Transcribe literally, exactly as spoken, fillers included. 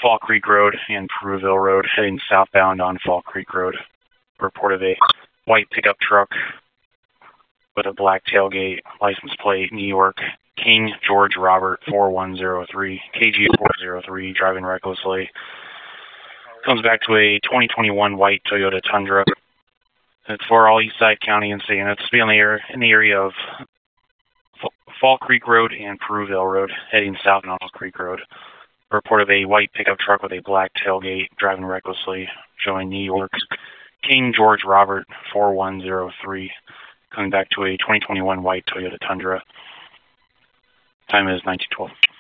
Fall Creek Road and Peruville Road, heading southbound on Fall Creek Road. Report of a white pickup truck with a black tailgate, license plate, New York, King George Robert four one zero three, K G four zero three, driving recklessly. Comes back to a twenty twenty-one white Toyota Tundra. It's for all Eastside County and City, and it's to be in the, area, in the area of Fall Creek Road and Peruville Road, heading south on Fall Creek Road. Report of a white pickup truck with a black tailgate, driving recklessly, showing New York, King George Robert four one zero three, coming back to a twenty twenty-one white Toyota Tundra. Time is nineteen twelve.